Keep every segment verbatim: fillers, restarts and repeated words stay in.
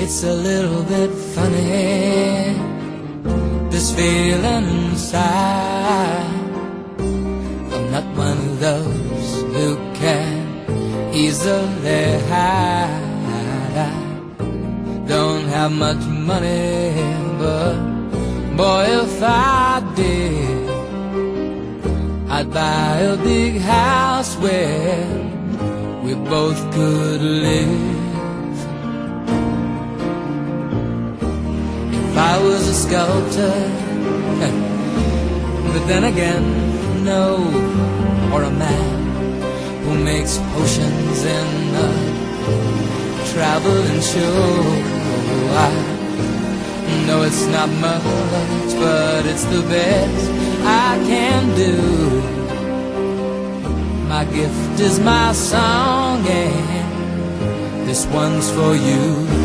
It's a little bit funny, this feeling inside. I'm not one of those who can easily hide. I don't have much money, but boy, if I did, I'd buy a big house where we both could live. If I was a sculptor, but then again, no, or a man who makes potions in a traveling show. I know it's not much, but it's the best I can do. My gift is my song, and this one's for you.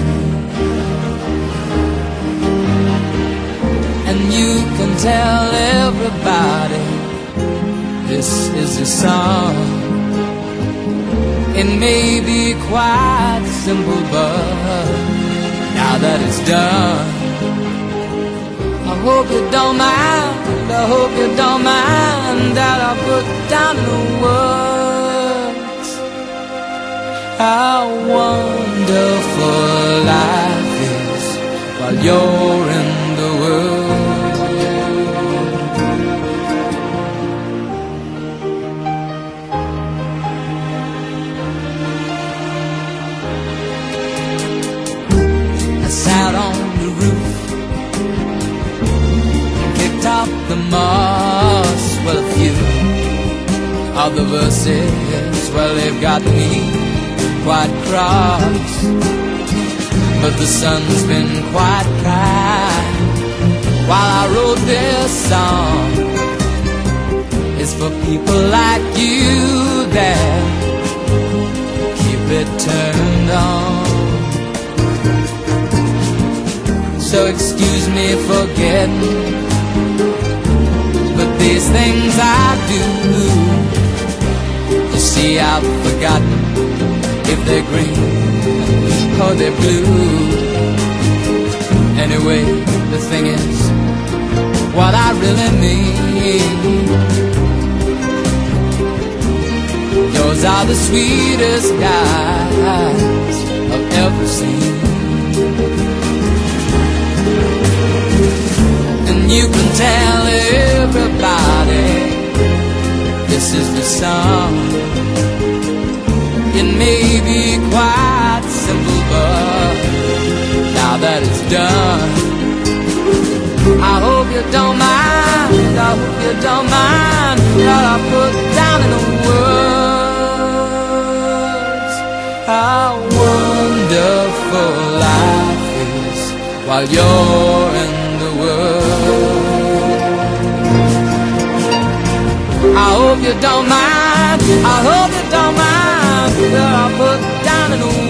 And you can tell everybody this is a song. It may be quite simple, but now that it's done, I hope you don't mind, I hope you don't mind that I put down in the words how wonderful life is while you're in the world. I sat on the roof, kicked off the moss. Well, a few of the verses, well, they've got me quite cross. But the sun's been quite kind while I wrote this song. It's for people like you that keep it turned on. So excuse me for getting, but these things I do, you see, I've forgotten if they're green or they're blue. Anyway, the thing is, what I really mean, those are the sweetest guys I've ever seen. And you can tell everybody this is the song. It may be quite simple, but now that it's done, I hope you don't mind, I hope you don't mind that I put down in the words how wonderful life is while you're in the world. I hope you don't mind, I hope you don't mind that I put down in the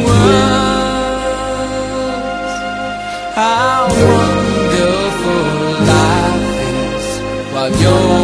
words how wonderful life is while you're